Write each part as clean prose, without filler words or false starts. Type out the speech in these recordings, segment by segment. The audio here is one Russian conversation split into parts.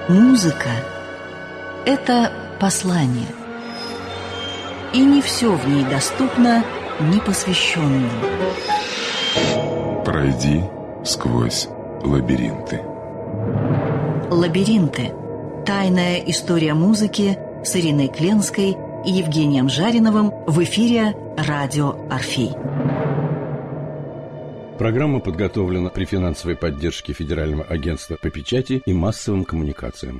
Музыка – это послание. И не все в ней доступно непосвященным. Пройди сквозь лабиринты. «Лабиринты. Тайная история музыки» с Ириной Кленской и Евгением Жариновым в эфире «Радио Орфей». Программа подготовлена при финансовой поддержке Федерального агентства по печати и массовым коммуникациям.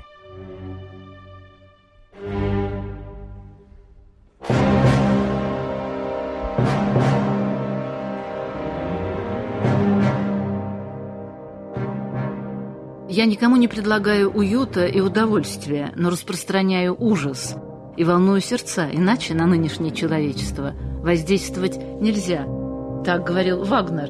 Я никому не предлагаю уюта и удовольствия, но распространяю ужас и волную сердца, иначе на нынешнее человечество воздействовать нельзя. Так говорил Вагнер.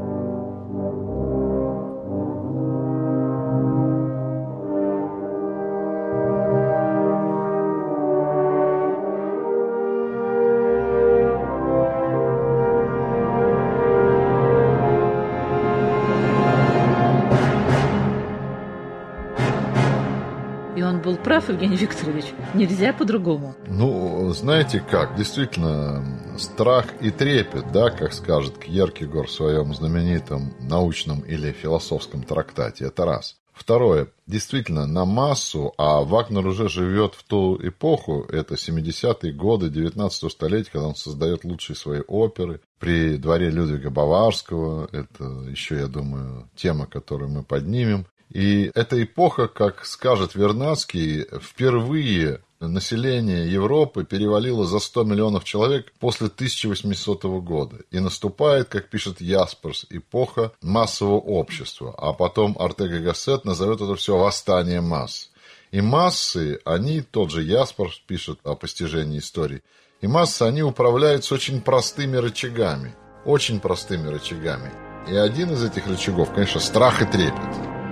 И он был прав, Евгений Викторович. Нельзя по-другому. Ну, знаете как, действительно, страх и трепет, да, как скажет Кьеркегор в своем знаменитом научном или философском трактате, это раз. Второе, действительно, на массу, а Вагнер уже живет в ту эпоху, это 70-е годы 19 столетия, когда он создает лучшие свои оперы при дворе Людвига Баварского, это еще, я думаю, тема, которую мы поднимем. И эта эпоха, как скажет Вернадский, впервые население Европы перевалило за 100 миллионов человек после 1800 года. И наступает, как пишет Ясперс, эпоха массового общества. А потом Ортега-Гассет назовет это все восстание масс. И массы, они, тот же Ясперс пишет о постижении истории, и массы, они управляются очень простыми рычагами. Очень простыми рычагами. И один из этих рычагов, конечно, страх и трепет.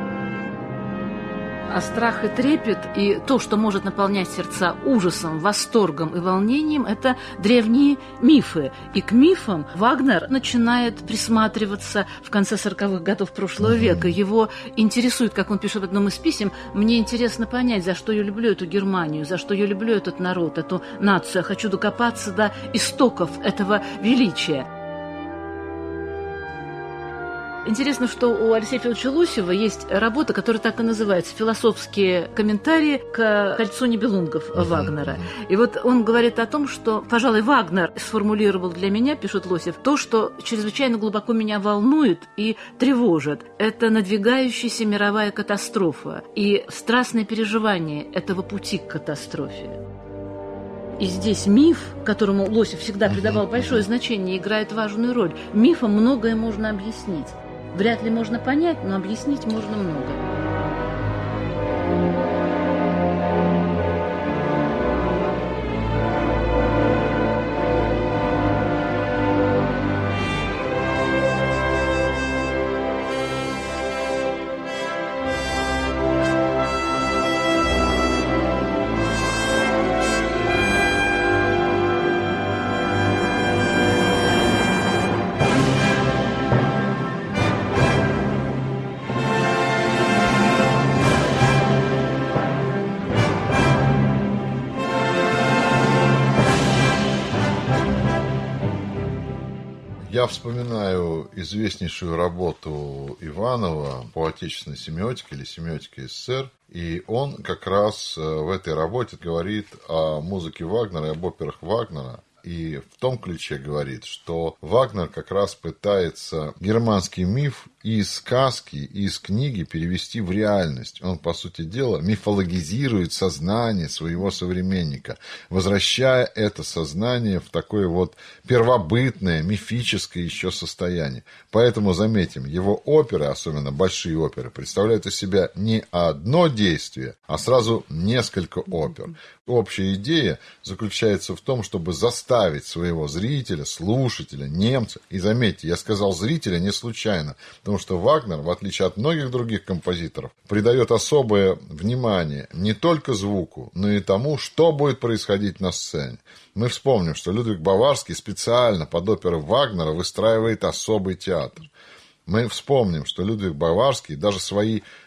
А страх и трепет, и то, что может наполнять сердца ужасом, восторгом и волнением, это древние мифы. И к мифам Вагнер начинает присматриваться в конце 40-х годов прошлого века. Его интересует, как он пишет в одном из писем, «Мне интересно понять, за что я люблю эту Германию, за что я люблю этот народ, эту нацию. Я хочу докопаться до истоков этого величия». Интересно, что у Алексея Федоровича Лосева есть работа, которая так и называется «Философские комментарии к кольцу Нибелунгов» Вагнера. И вот он говорит о том, что, пожалуй, Вагнер сформулировал для меня, пишет Лосев, то, что чрезвычайно глубоко меня волнует и тревожит. Это надвигающаяся мировая катастрофа и страстное переживание этого пути к катастрофе. И здесь миф, которому Лосев всегда придавал большое значение, играет важную роль. Мифом многое можно объяснить. Вряд ли можно понять, но объяснить можно много. Я вспоминаю известнейшую работу Иванова по отечественной семиотике или семиотике СССР, и он как раз в этой работе говорит о музыке Вагнера и об операх Вагнера. И в том ключе говорит, что Вагнер как раз пытается германский миф из сказки, из книги перевести в реальность. Он, по сути дела, мифологизирует сознание своего современника, возвращая это сознание в такое вот первобытное, мифическое еще состояние. Поэтому, заметим, его оперы, особенно большие оперы, представляют из себя не одно действие, а сразу несколько опер. Общая идея заключается в том, чтобы заставить своего зрителя, слушателя, немца, и заметьте, я сказал зрителя не случайно, потому что Вагнер, в отличие от многих других композиторов, придает особое внимание не только звуку, но и тому, что будет происходить на сцене. Мы вспомним, что Людвиг Баварский специально под оперы Вагнера выстраивает особый театр. Мы вспомним, что Людвиг Баварский даже свои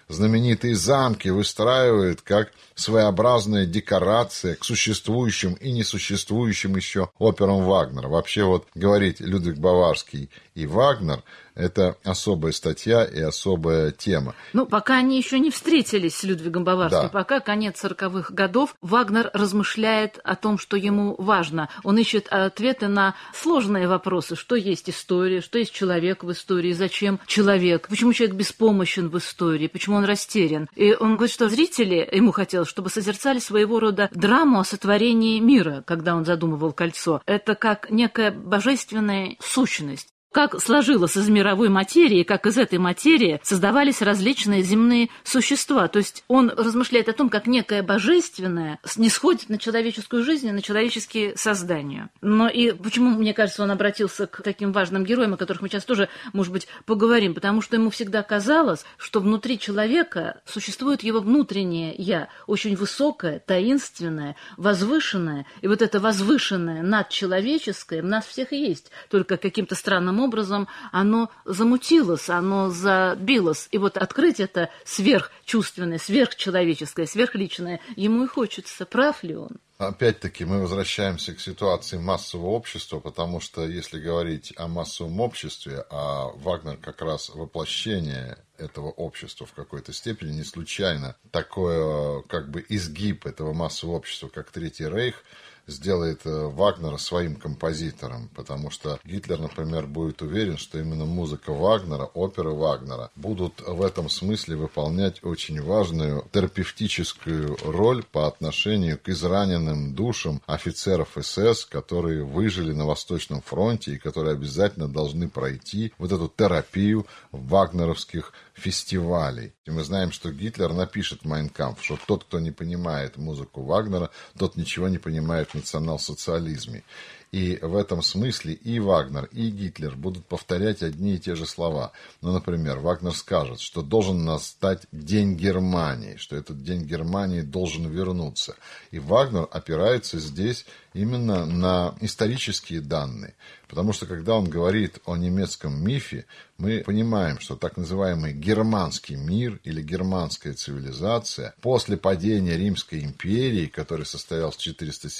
знаменитые замки выстраивает как своеобразная декорация к существующим и несуществующим еще операм Вагнера. Вообще вот говорить Людвиг Баварский и Вагнер – это особая статья и особая тема. Ну, пока они еще не встретились с Людвигом Баварским, Да. пока конец 40-х годов, Вагнер размышляет о том, что ему важно. Он ищет ответы на сложные вопросы, что есть история, что есть человек в истории, зачем человек, почему человек беспомощен в истории, почему он растерян. И он говорит, что зрители, ему хотелось, чтобы созерцали своего рода драму о сотворении мира, когда он задумывал «Кольцо». Это как некая божественная сущность. Как сложилось из мировой материи, как из этой материи создавались различные земные существа. То есть он размышляет о том, как некое божественное снисходит на человеческую жизнь и на человеческие создания. Но и почему, мне кажется, он обратился к таким важным героям, о которых мы сейчас тоже, может быть, поговорим, потому что ему всегда казалось, что внутри человека существует его внутреннее «я», очень высокое, таинственное, возвышенное. И вот это возвышенное, надчеловеческое в нас всех и есть, только каким-то странным образом оно замутилось, оно забилось. И вот открыть это сверхчувственное, сверхчеловеческое, сверхличное ему и хочется. Прав ли он? Опять-таки мы возвращаемся к ситуации массового общества, потому что если говорить о массовом обществе, а Вагнер как раз воплощение этого общества в какой-то степени, не случайно такой как бы изгиб этого массового общества, как Третий Рейх, сделает Вагнера своим композитором, потому что Гитлер, например, будет уверен, что именно музыка Вагнера, оперы Вагнера будут в этом смысле выполнять очень важную терапевтическую роль по отношению к израненным душам офицеров СС, которые выжили на Восточном фронте и которые обязательно должны пройти вот эту терапию вагнеровских фестивалей. И мы знаем, что Гитлер напишет в «Майн кампф», что тот, кто не понимает музыку Вагнера, тот ничего не понимает в национал-социализме. И в этом смысле и Вагнер, и Гитлер будут повторять одни и те же слова. Ну, например, Вагнер скажет, что должен настать День Германии, что этот День Германии должен вернуться. И Вагнер опирается здесь именно на исторические данные. Потому что, когда он говорит о немецком мифе, мы понимаем, что так называемый германский мир или германская цивилизация после падения Римской империи, который состоялся в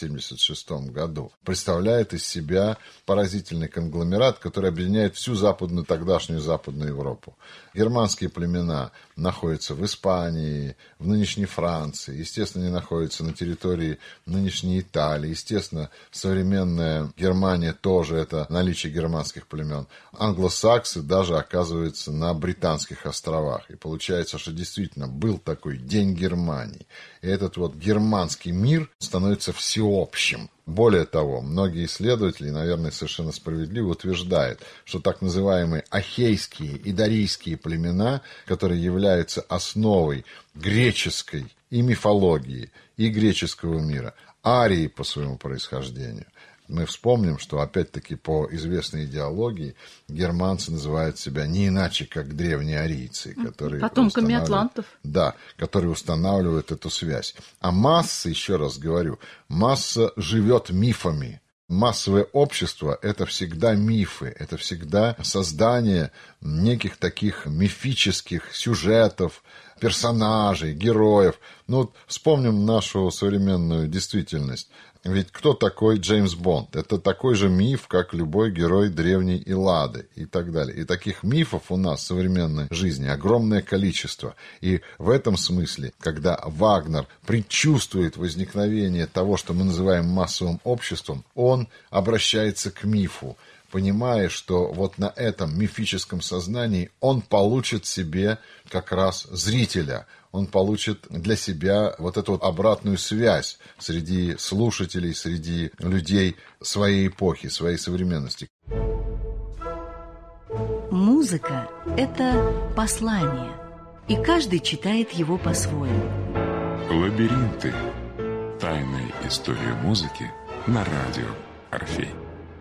476 году, представляет из себя поразительный конгломерат, который объединяет всю тогдашнюю Западную Европу. Германские племена находятся в Испании, в нынешней Франции, естественно, не находятся на территории нынешней Италии, естественно, современная Германия тоже это наличие германских племен. Англосаксы даже оказываются на Британских островах. И получается, что действительно был такой День Германии. И этот вот германский мир становится всеобщим. Более того, многие исследователи, наверное, совершенно справедливо утверждают, что так называемые ахейские и дарийские племена, которые являются основой греческой и мифологии, и греческого мира, арии по своему происхождению. Мы вспомним, что, опять-таки, по известной идеологии германцы называют себя не иначе, как древние арийцы, которые потомками атлантов. Да, которые устанавливают эту связь. А масса, еще раз говорю, масса живет мифами. Массовое общество – это всегда мифы, это всегда создание неких таких мифических сюжетов, персонажей, героев. Ну вот вспомним нашу современную действительность. Ведь кто такой Джеймс Бонд? Это такой же миф, как любой герой древней Эллады и так далее. И таких мифов у нас в современной жизни огромное количество. И в этом смысле, когда Вагнер предчувствует возникновение того, что мы называем массовым обществом, он обращается к мифу, понимая, что вот на этом мифическом сознании он получит себе как раз зрителя, он получит для себя вот эту вот обратную связь среди слушателей, среди людей своей эпохи, своей современности. Музыка – это послание, и каждый читает его по-своему. Лабиринты. Тайная история музыки на радио Орфей.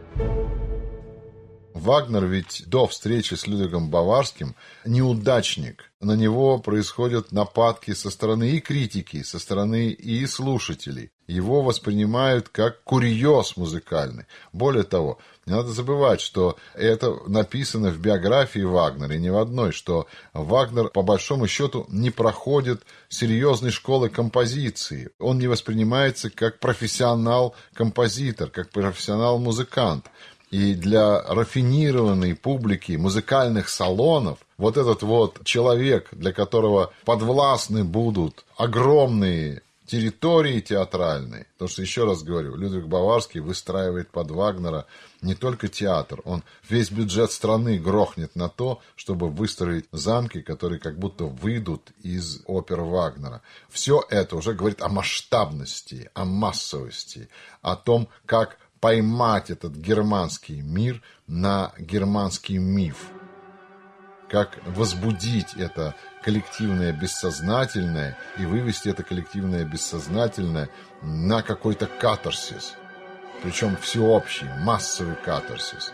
Вагнер ведь до встречи с Людвигом Баварским неудачник. На него происходят нападки со стороны и критики, со стороны и слушателей. его воспринимают как курьез музыкальный. Более того, не надо забывать, что это написано в биографии Вагнера, и не в одной, что Вагнер, по большому счету, не проходит серьезной школы композиции. Он не воспринимается как профессионал-композитор, как профессионал-музыкант. И для рафинированной публики музыкальных салонов вот этот вот человек, для которого подвластны будут огромные территории театральные, потому что, еще раз говорю, Людвиг Баварский выстраивает под Вагнера не только театр, он весь бюджет страны грохнет на то, чтобы выстроить замки, которые как будто выйдут из опер Вагнера. Все это уже говорит о масштабности, о массовости, о том, как поймать этот германский мир на германский миф, как возбудить это коллективное бессознательное и вывести это коллективное бессознательное на какой-то катарсис, причем всеобщий, массовый катарсис.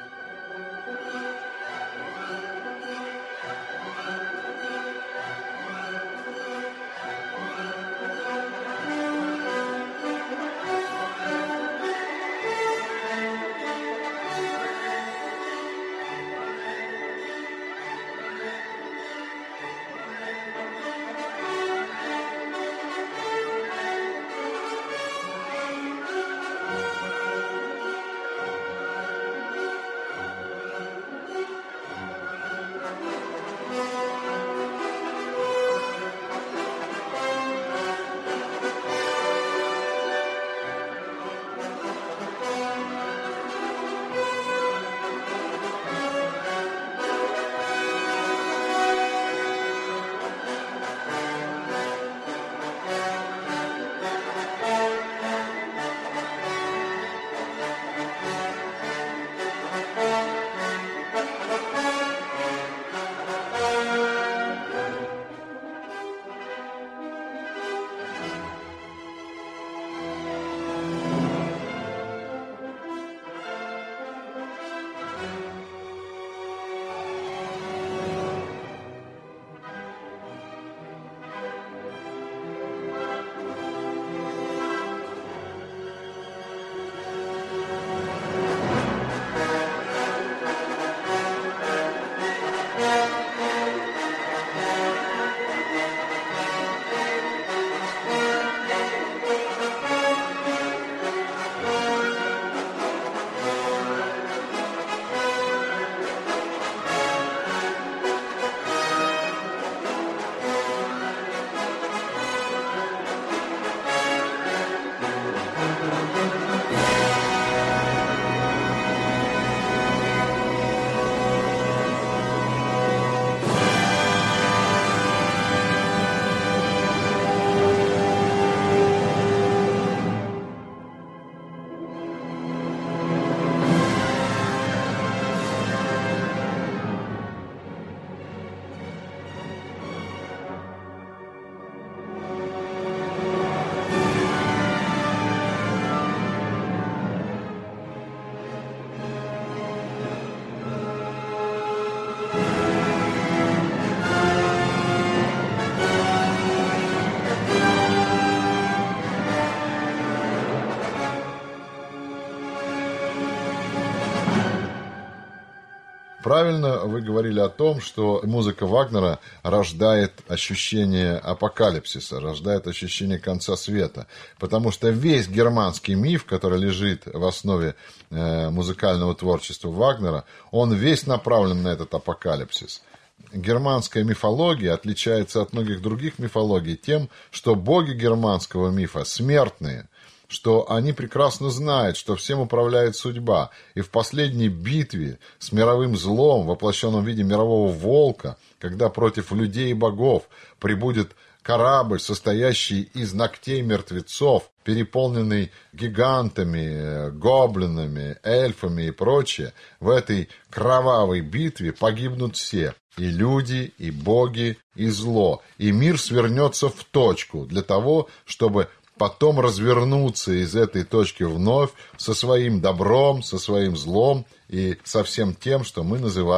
Правильно вы говорили о том, что музыка Вагнера рождает ощущение апокалипсиса, рождает ощущение конца света, потому что весь германский миф, который лежит в основе музыкального творчества Вагнера, он весь направлен на этот апокалипсис. Германская мифология отличается от многих других мифологий тем, что боги германского мифа смертные, что они прекрасно знают, что всем управляет судьба. И в последней битве с мировым злом, воплощенном в виде мирового волка, когда против людей и богов прибудет корабль, состоящий из ногтей мертвецов, переполненный гигантами, гоблинами, эльфами и прочее, в этой кровавой битве погибнут все. И люди, и боги, и зло. И мир свернется в точку для того, чтобы потом развернуться из этой точки вновь со своим добром, со своим злом и со всем тем, что мы называем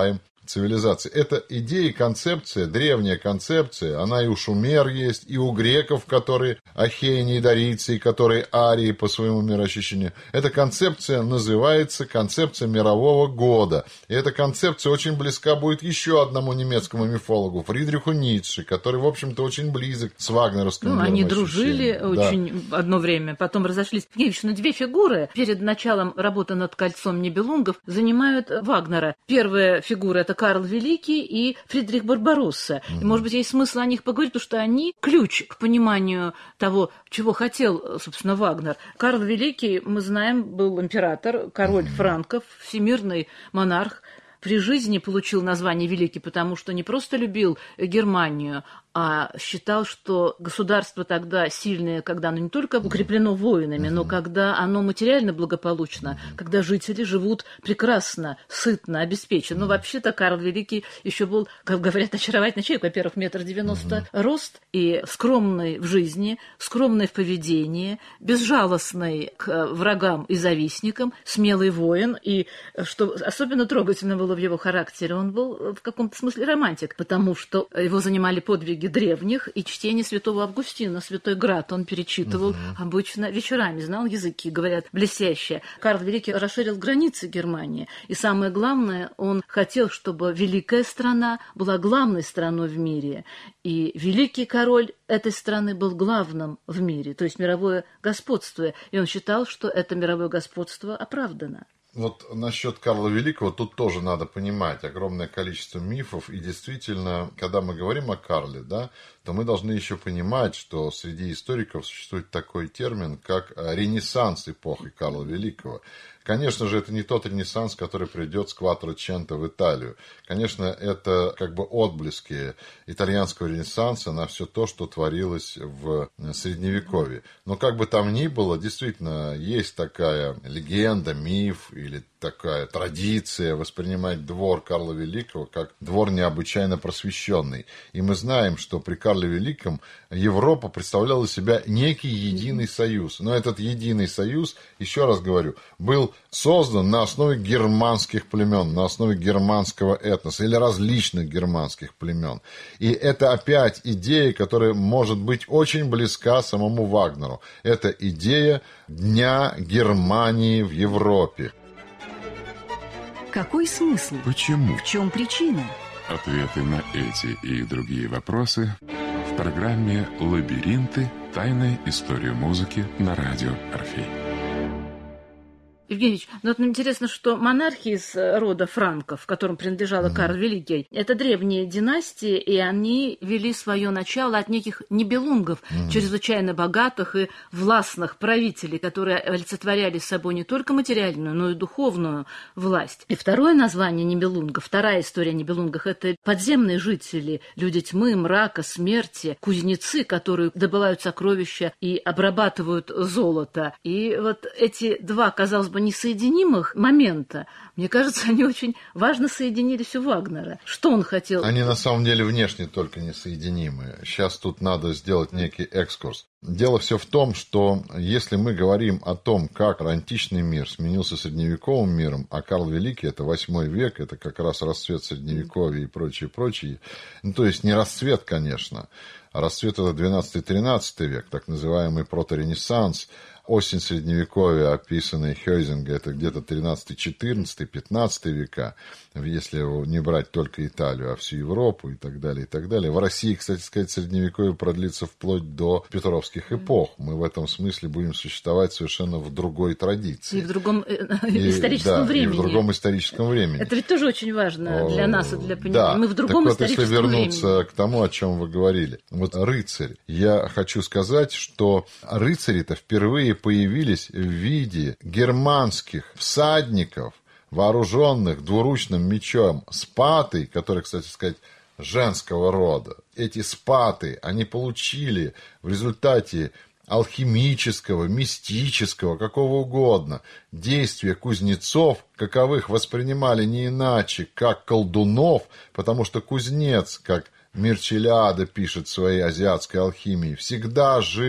цивилизации. Это идея и концепция, древняя концепция, она и у шумер есть, и у греков, которые ахейни и дарийцы, и которые арии по своему мироощущению. Эта концепция называется концепция мирового года. И эта концепция очень близка будет еще одному немецкому мифологу, Фридриху Ницше, который, в общем-то, очень близок с вагнеровским миром. Они дружили очень одно время, потом разошлись. Евгеньевич, две фигуры перед началом работы над «Кольцом Нибелунгов» занимают Вагнера. Первая фигура — это Карл Великий и Фридрих Барбаросса. И, может быть, есть смысл о них поговорить, потому что они ключ к пониманию того, чего хотел, собственно, Вагнер. Карл Великий, мы знаем, был император, король франков, всемирный монарх. При жизни получил название «Великий», потому что не просто любил Германию, а считал, что государство тогда сильное, когда оно не только укреплено воинами, но когда оно материально благополучно, когда жители живут прекрасно, сытно, обеспеченно. Но вообще-то Карл Великий еще был, как говорят, очаровательный человек. Во-первых, 1,90 м рост и скромный в жизни, скромный в поведении, безжалостный к врагам и завистникам, смелый воин. И что особенно трогательно было в его характере, он был в каком-то смысле романтик, потому что его занимали подвиги древних и чтение святого Августина, Святой Град. Он перечитывал обычно вечерами, знал языки, говорят, блестяще. Карл Великий расширил границы Германии. И самое главное, он хотел, чтобы великая страна была главной страной в мире. И великий король этой страны был главным в мире, то есть мировое господство. И он считал, что это мировое господство оправдано. Вот насчет Карла Великого тут тоже надо понимать огромное количество мифов. И действительно, когда мы говорим о Карле, да, то мы должны еще понимать, что среди историков существует такой термин, как ренессанс эпохи Карла Великого. Конечно же, это не тот ренессанс, который придет с Кватроченто в Италию. Конечно, это как бы отблески итальянского ренессанса на все то, что творилось в Средневековье. Но как бы там ни было, действительно, есть такая легенда, миф или такая традиция воспринимать двор Карла Великого как двор необычайно просвещенный. И мы знаем, что при Карле Великом Европа представляла из себя некий единый союз. Но этот единый союз, еще раз говорю, был создан на основе германских племен, на основе германского этноса или различных германских племен. И это опять идея, которая может быть очень близка самому Вагнеру. Это идея Дня Германии в Европе. Какой смысл? Почему? В чем причина? Ответы на эти и другие вопросы в программе «Лабиринты. Тайная история музыки» на радио «Орфей». Евгеньевич, ну вот интересно, что монархи из рода франков, которым принадлежала Карл Великий, это древние династии, и они вели свое начало от неких нибелунгов, чрезвычайно богатых и властных правителей, которые олицетворяли собой не только материальную, но и духовную власть. И второе название нибелунгов, вторая история о нибелунгах, это подземные жители, люди тьмы, мрака, смерти, кузнецы, которые добывают сокровища и обрабатывают золото. И вот эти два, казалось бы, несоединимых момента, мне кажется, они очень важно соединились у Вагнера. Что он хотел? Они на самом деле внешне только несоединимые. Сейчас тут надо сделать некий экскурс. Дело все в том, что если мы говорим о том, как античный мир сменился средневековым миром, а Карл Великий – это 8 век, это как раз расцвет Средневековья и прочее, ну, то есть не расцвет, конечно, а расцвет – это 12-13 век, так называемый проторенессанс. Осень Средневековья, описанная Хёйзинга, это где-то 13, 14, 15 века, если не брать только Италию, а всю Европу и так далее, и так далее. В России, кстати сказать, Средневековье продлится вплоть до петровских эпох. Мы в этом смысле будем существовать совершенно в другой традиции. И в другом историческом времени. И в другом историческом времени. Это ведь тоже очень важно для нас и для понимания. Да. Мы в другом так вот, историческом если вернуться времени. к тому, о чем вы говорили. Вот рыцарь. Я хочу сказать, что рыцари-то впервые появились в виде германских всадников, вооруженных двуручным мечом, спаты, которые, кстати сказать, женского рода. Эти спаты они получили в результате алхимического, мистического, какого угодно, действия кузнецов, каковых воспринимали не иначе, как колдунов, потому что кузнец, как Мирчелиада пишет в своей азиатской алхимии, всегда жил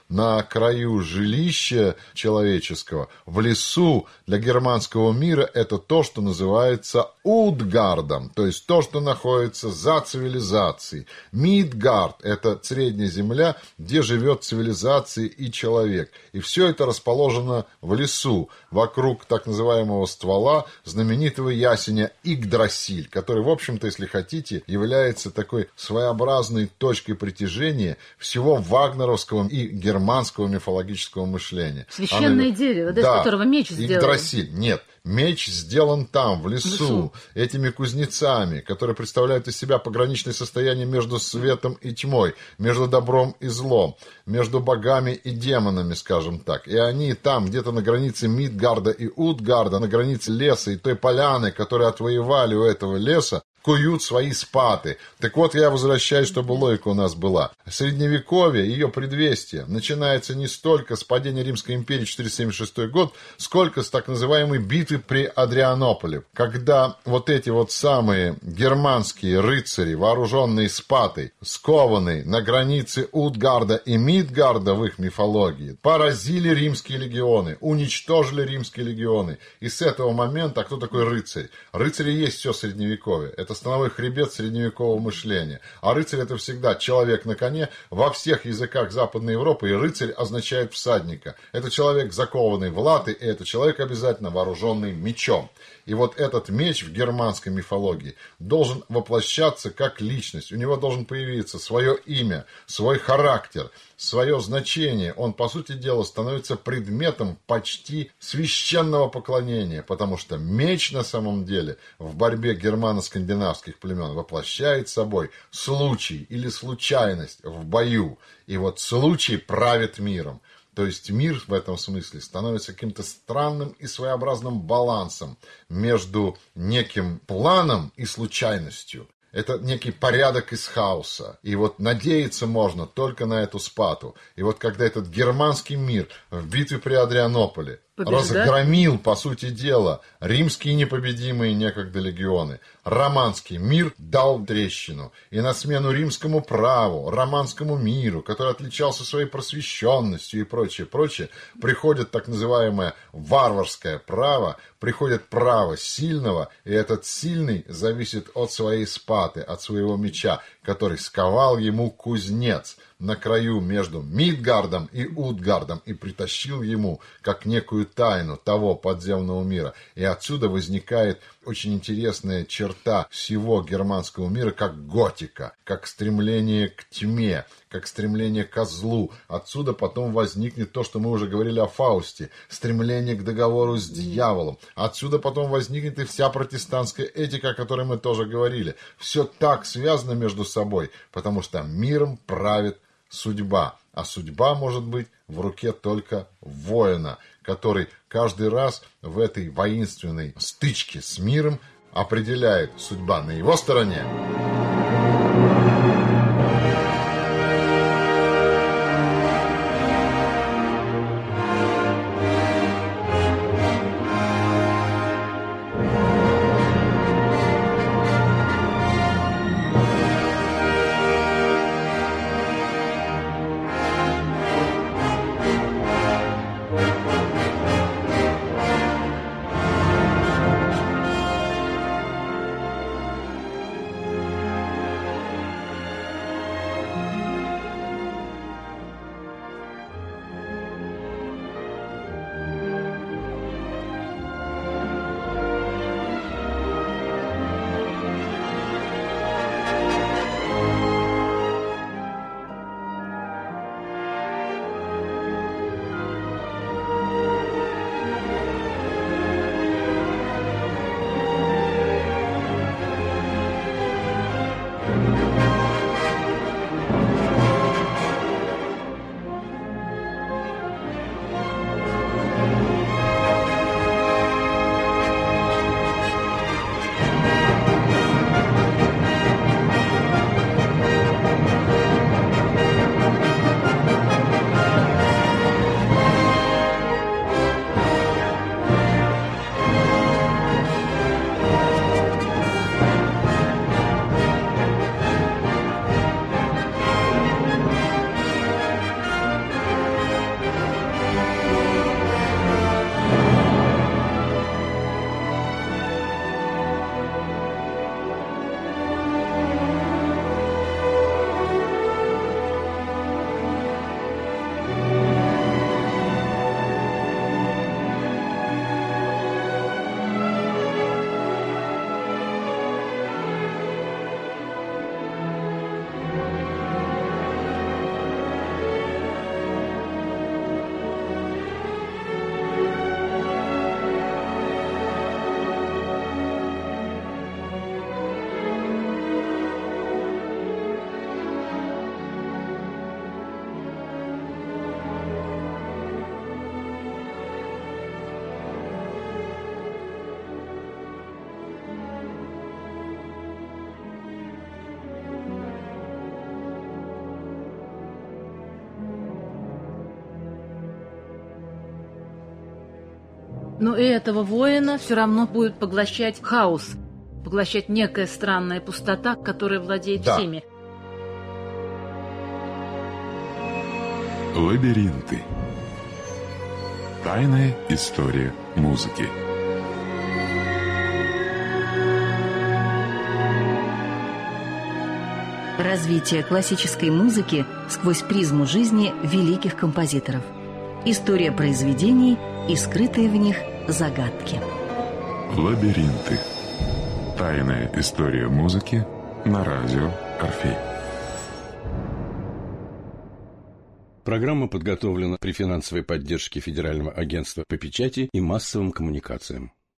на краю жилища человеческого, в лесу для германского мира это то, что называется Утгардом, то есть то, что находится за цивилизацией. Мидгард – это средняя земля, где живет цивилизация и человек. И все это расположено в лесу, вокруг так называемого ствола знаменитого ясеня Игдрасиль, который, в общем-то, если хотите, является такой своеобразной точкой притяжения всего вагнеровского и германского мифологического мышления. Священное дерево, да, из которого меч сделан. Игдрасиль, нет. Меч сделан там, в лесу, этими кузнецами, которые представляют из себя пограничное состояние между светом и тьмой, между добром и злом, между богами и демонами, скажем так. И они там, где-то на границе Мидгарда и Утгарда, на границе леса и той поляны, которую отвоевали у этого леса, куют свои спаты. Так вот, я возвращаюсь, чтобы логика у нас была. Средневековье, ее предвестие, начинается не столько с падения Римской империи 476 год, сколько с так называемой битвы при Адрианополе, когда вот эти вот самые германские рыцари, вооруженные спатой, скованные на границе Утгарда и Мидгарда в их мифологии, поразили римские легионы, уничтожили римские легионы. И с этого момента, а кто такой рыцарь? Рыцари есть все средневековье. Это становой хребет средневекового мышления. А рыцарь — это всегда человек на коне. Во всех языках Западной Европы и рыцарь означает всадника. Это человек, закованный в латы, и это человек обязательно вооруженный мечом. И вот этот меч в германской мифологии должен воплощаться как личность. У него должен появиться свое имя, свой характер, свое значение. Он, по сути дела, становится предметом почти священного поклонения, потому что меч на самом деле в борьбе германо-скандинавских племен воплощает собой случай или случайность в бою. И вот случай правит миром. То есть мир в этом смысле становится каким-то странным и своеобразным балансом между неким планом и случайностью. Это некий порядок из хаоса. И вот надеяться можно только на эту спату. И вот когда этот германский мир в битве при Адрианополе разгромил, по сути дела, римские непобедимые некогда легионы, романский мир дал трещину. И на смену римскому праву, романскому миру, который отличался своей просвещенностью и прочее, приходит так называемое варварское право, приходит право сильного, и этот сильный зависит от своей спаты, от своего меча, который сковал ему кузнец на краю между Мидгардом и Утгардом и притащил ему как некую тайну того подземного мира. И отсюда возникает очень интересная черта всего германского мира, как готика, как стремление к тьме, как стремление к злу. Отсюда потом возникнет то, что мы уже говорили о Фаусте, стремление к договору с дьяволом. Отсюда потом возникнет и вся протестантская этика, о которой мы тоже говорили. Все так связано между собой, потому что миром правит судьба. А судьба может быть в руке только воина, который каждый раз в этой воинственной стычке с миром определяет, судьба на его стороне. Но и этого воина все равно будет поглощать хаос, поглощать некая странная пустота, которая владеет всеми. Лабиринты. Тайная история музыки. Развитие классической музыки сквозь призму жизни великих композиторов. История произведений и скрытые в них загадки. Лабиринты. Тайная история музыки на радио Орфей. Программа подготовлена при финансовой поддержке Федерального агентства по печати и массовым коммуникациям.